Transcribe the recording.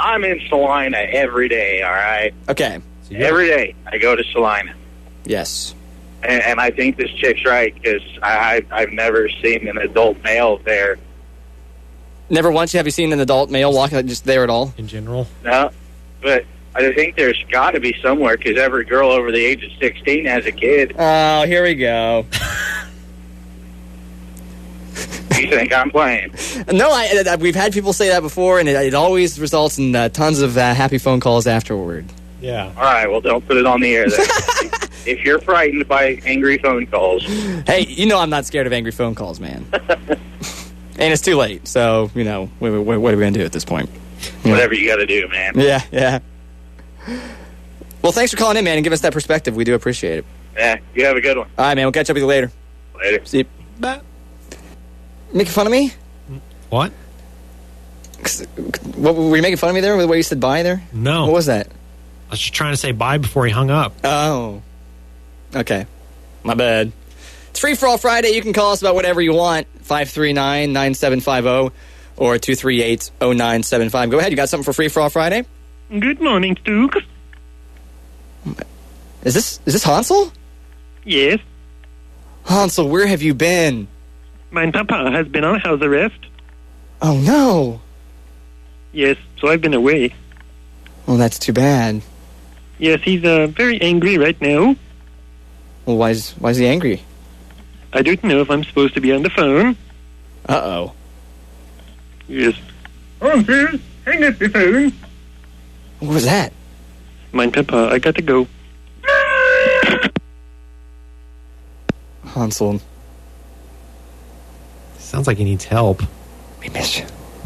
I'm in Salina every day, all right? Okay. So Every day I go to Salina. Yes. And I think this chick's right because I've never seen an adult male there. Never once have you seen an adult male walking just there at all? in general. No, but I think there's got to be somewhere because every girl over the age of 16 has a kid. Oh, here we go. You think I'm playing? No, we've had people say that before, and it always results in tons of happy phone calls afterward. Yeah. All right, well, don't put it on the air then. If you're frightened by angry phone calls. Hey, you know I'm not scared of angry phone calls, man. And it's too late, so, what are we going to do at this point? Whatever you got to do, man. Yeah. Well, thanks for calling in, man, and giving us that perspective. We do appreciate it. Yeah, you have a good one. All right, man, we'll catch up with you later. Later. See you. Bye. Making fun of me? What? What, were you making fun of me there with the way you said bye there? No. What was that? I was just trying to say bye before he hung up. Oh. Okay. My bad. It's Free For All Friday. You can call us about whatever you want. 539-9750 or 238-0975. Go ahead. You got something for Free For All Friday? Good morning, Duke. Is this Hansel? Yes, Hansel, where have you been? my papa has been on house arrest. Oh, no. Yes, so I've been away. Well, that's too bad. Yes, he's very angry right now. Well, why is he angry? I don't know if I'm supposed to be on the phone. Uh-oh. Yes. Oh, sir, hang up the phone. What was that? My papa, I got to go. Hansel. Sounds like he needs help. We miss you.